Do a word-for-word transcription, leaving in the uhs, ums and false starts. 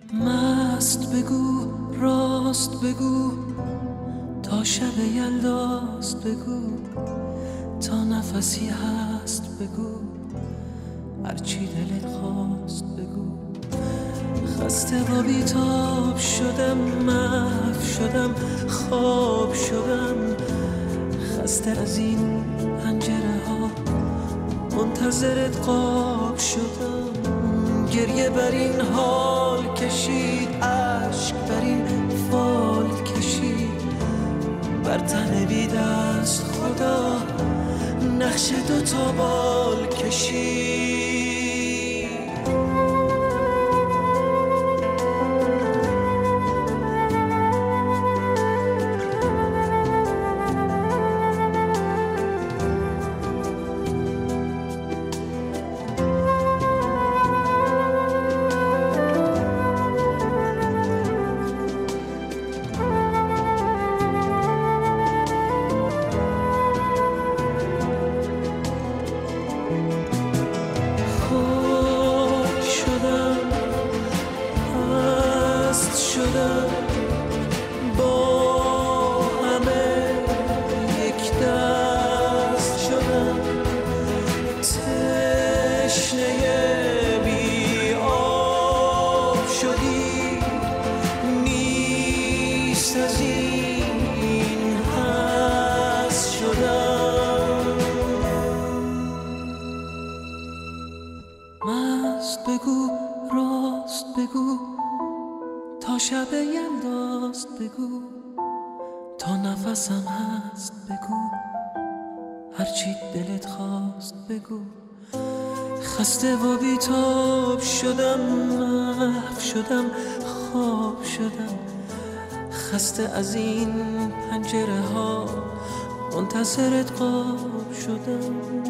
مست بگو، راست بگو، تا شب یلداست بگو، تا نفسی هست بگو، هرچی دلت خواست بگو. خسته و بیتاب شدم، محو شدم، خواب شدم، خسته از این پنجره ها، منتظرت قاب شدم. گریه بر این حال کشید، عشق بر این فال کشید، بر تن بی دست خدا نقش دو تا بال کشید. مست بگو، راست بگو، تا شب یلداست بگو، تا نفسم هست بگو، هرچی دلت خواست بگو. خسته و بیتاب شدم، محو شدم، خواب شدم، خسته از این پنجره ها، منتظرت قاب شدم.